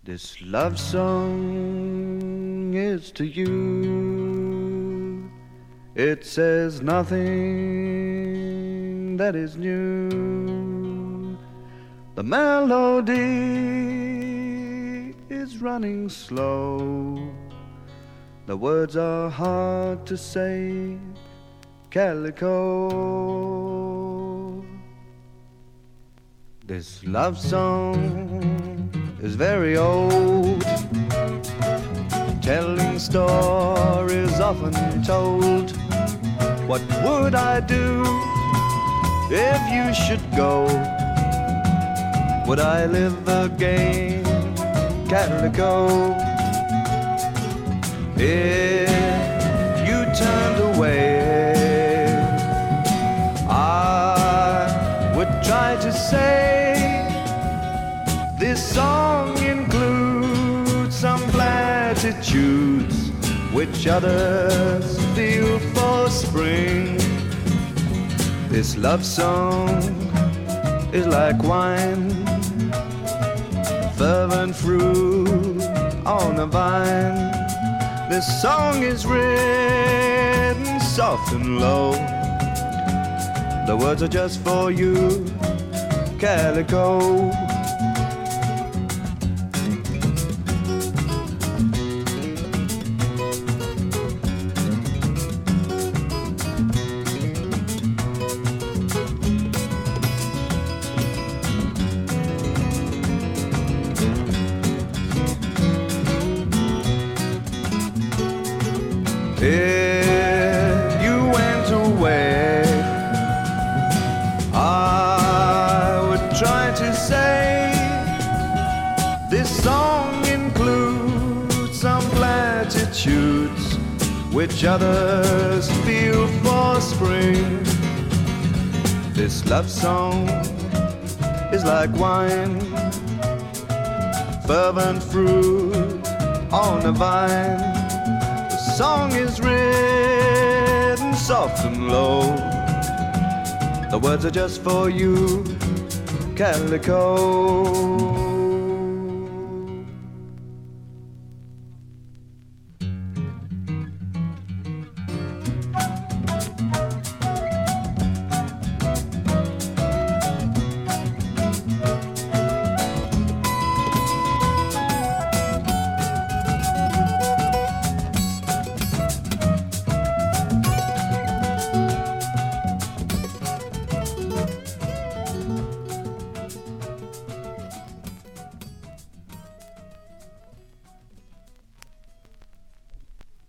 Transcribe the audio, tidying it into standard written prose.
This love song is to you. It says nothing that is new. The melody is running slow. The words are hard to say. Calico. This love song is very old, telling stories often told. What would I do if you should go? Would I live again, Calico? If you turned away, I would try to say this song includes some platitudes which others feel for spring. This love song is like wine, fervent fruit on a vine. This song is written soft and low. The words are just for you, Calico. If you went away, I would try to say this song includes some platitudes which others feel for spring. This love song is like wine, fervent fruit on a vine. The song is written soft and low. The words are just for you, Calico.